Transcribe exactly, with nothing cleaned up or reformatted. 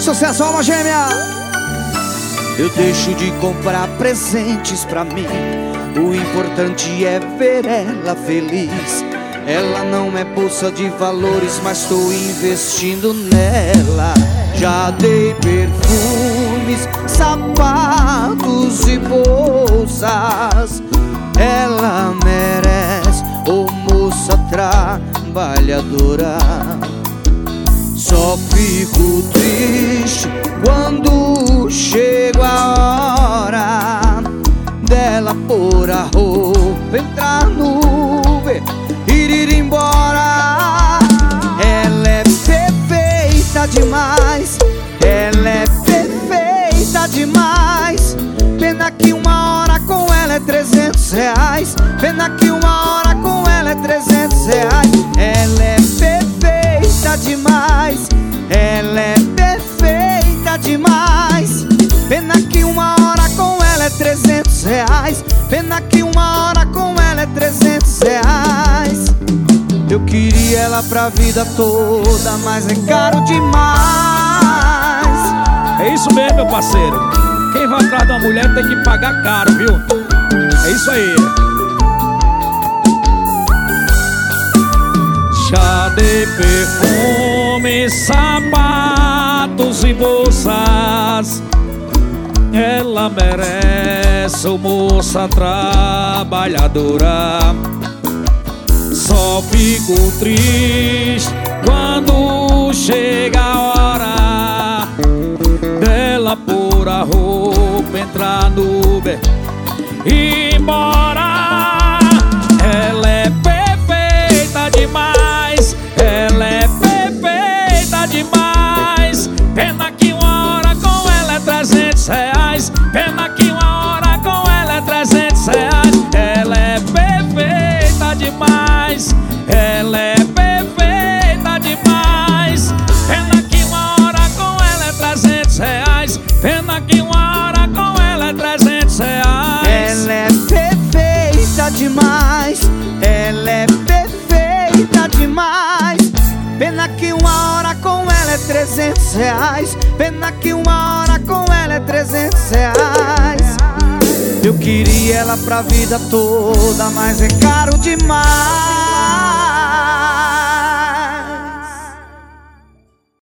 Sucesso, alma gêmea. Eu deixo de comprar presentes pra mim, o importante é ver ela feliz. Ela não é bolsa de valores, mas tô investindo nela. Já dei perfumes, sapatos e bolsas. Ela merece, ô moça trabalhadora. Só fico triste quando chega a hora dela pôr a roupa, entrar no Uber e ir embora. Ela é perfeita demais, ela é perfeita demais. Pena que uma hora com ela é trezentos reais. Pena que uma hora com ela é trezentos reais. Ela é perfeita demais, ela é perfeita demais. Pena que uma hora com ela é trezentos reais. Pena que uma hora com ela é trezentos reais. Eu queria ela pra vida toda, mas é caro demais. É isso mesmo, meu parceiro. Quem vai atrás de uma mulher tem que pagar caro, viu? É isso aí. Já dei perfume, sapatos e bolsas. Ela merece, ô moça trabalhadora. Só fico triste quando chega a hora dela pôr a roupa, entrar no Uber e ir embora. Ela é perfeita demais, ela é perfeita demais. Pena que uma hora com ela é trezentos reais. Pena que uma hora com ela é trezentos reais. Ela é perfeita demais, ela é perfeita demais. Pena que uma hora com ela é trezentos reais. Pena que uma hora com ela é trezentos reais. Ela é perfeita demais, ela é perfeita demais. Pena que uma hora com ela é trezentos reais. Pena que uma hora com ela é trezentos reais. Eu queria ela pra vida toda, mas é caro demais.